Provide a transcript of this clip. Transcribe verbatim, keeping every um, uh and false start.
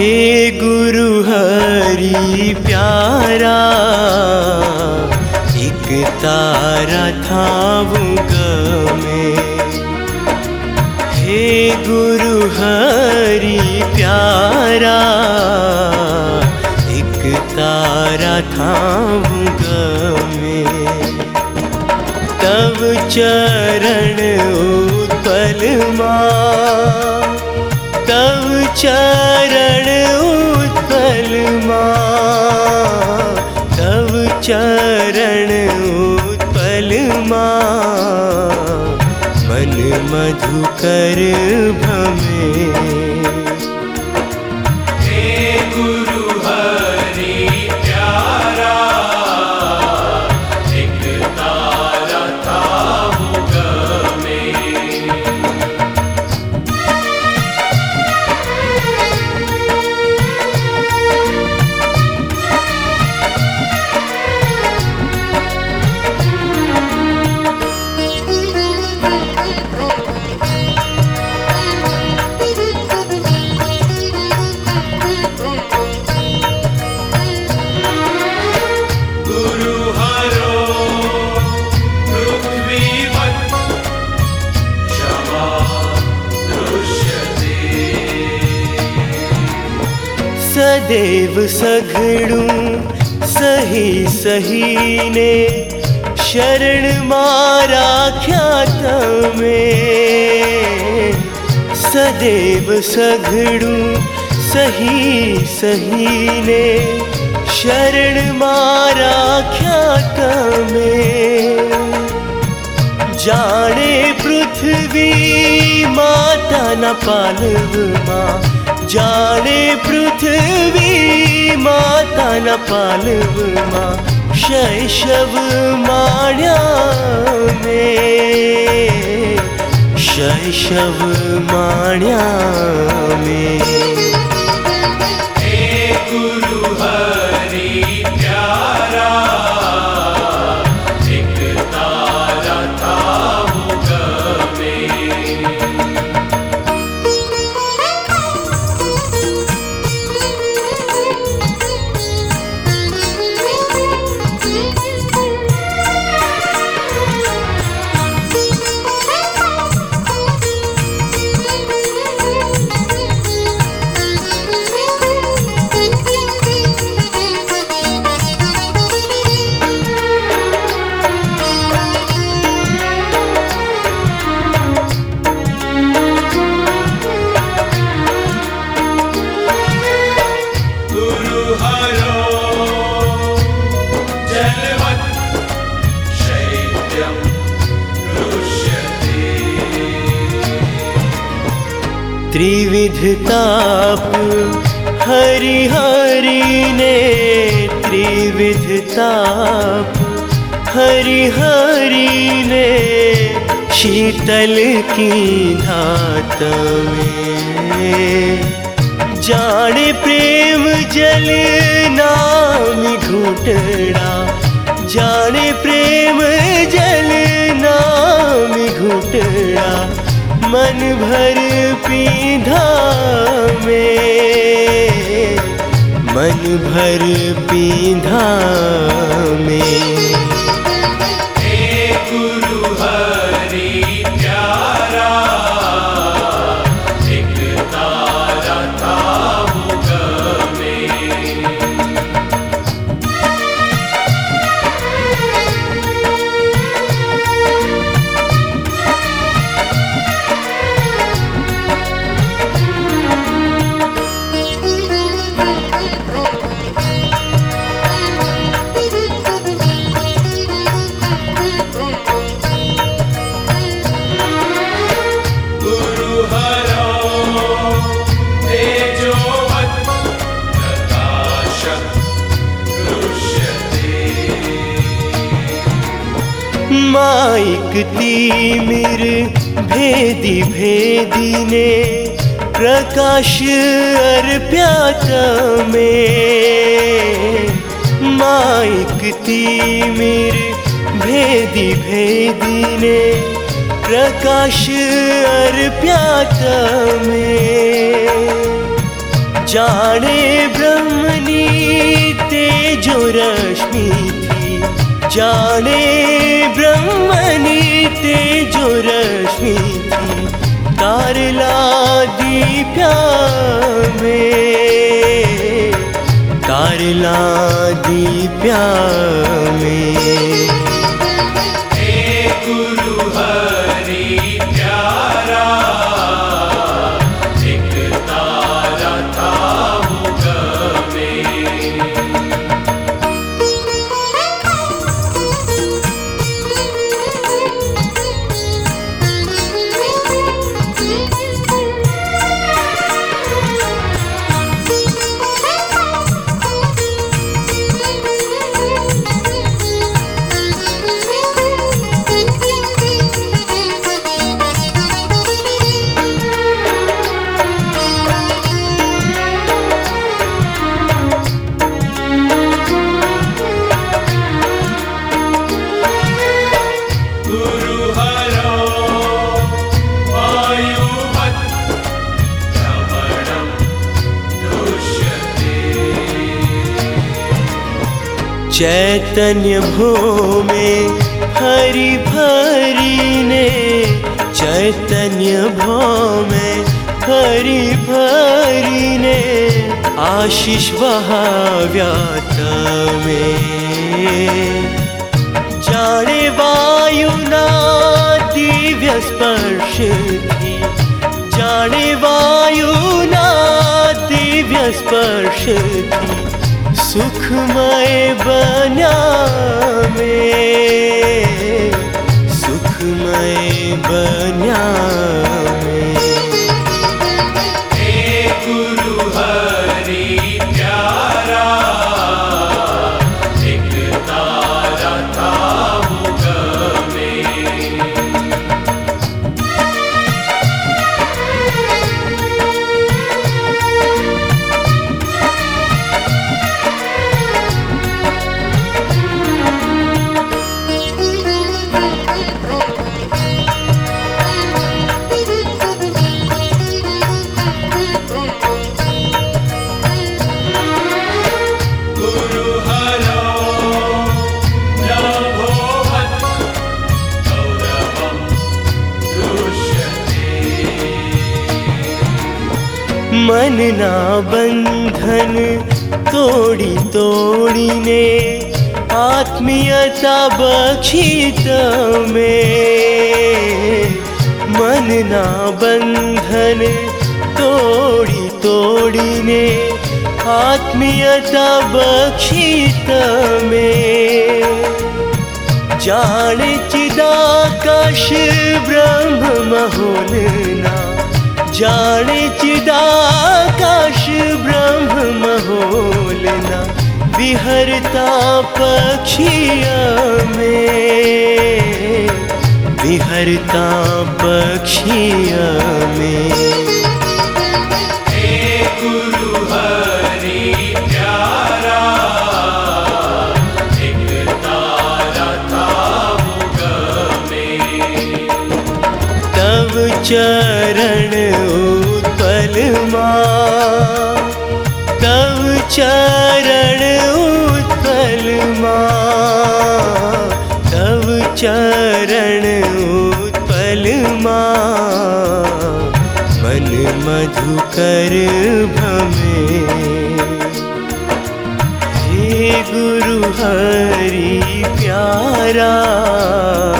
हे गुरु हरि प्यारा, एक तारा था वो गमे। हे गुरु हरि प्यारा, एक तारा था वो गमे। तब चरण उत्पल माँ, तब चरण उत्पल माँ, तब चरण उत्पल माँ, मन मधुकर भमे। हे गुरु हरि प्यारा, एक तारा था वो गमे। सदैव सघड़ूं सही सही ने, शरण मारा ख्यात में। सदैव सघड़ूं सही सही ने, शरण मारा ख्यात में। जाने पृथ्वी माता न पालव माँ, जाने पृथ्वी माता न पालव माँ, शैशव माण्या में, शैशव माण्या में। हे गुरु हरि प्यारा, एक तारा था वो गमे। त्रिविध ताप हरि हरि ने, त्रिविध ताप हरि हरि ने, शीतल की धात में। जाने प्रेम जल नामी घुटड़ा, जाने प्रेम जल नामी घुटड़ा, मन भर पीधा में, मन भर पीधा में। हे गुरु हरि प्यारा, एक तारा था वो गमे। माइक तिमिर भेदी भेदी ने, प्रकाश अर्प्यात में। माइक तिमिर भेदी भेदी ने, प्रकाश अर्प्यात में। जाने ब्रह्मनी तेजो रश्मि थी, जाने ब्रह्मनी तेजो रश्मि थी, तारला दीप्या में, तारला दीप्या में। हे गुरु हरि प्यारा, एक तारा था मुग में। चैतन्य भूमे हरि भरी ने, चैतन्य भूमे हरि भरी ने, आशीष बहाव्यात में। जाने वायुना दिव्य स्पर्श थी, जाने वायुना दिव्य स्पर्श थी, सुखमय बन्या में, सुखमय बन्या में। हे गुरु हरि प्यारा, एक तारा था मुग में। मन ना बंधन तोड़ी तोड़ी ने, आत्मीयता बक्षित में। मन ना बंधन तोड़ी तोड़ी ने, आत्मीयता बक्षित में। जाने चिदाकाश ब्रह्म महोलना, जाने चिदाकाश ब्रह्म महोलना, विहरता पक्षिया में, विहरता पक्षिया में। हे गुरु हरि प्यारा, एक तारा था मुग में। तब चरण उत्पल माँ, तब चरण उत्पल माँ, तब चरण उत्पल माँ, मन मधुकर भमे। हे गुरु हरि प्यारा,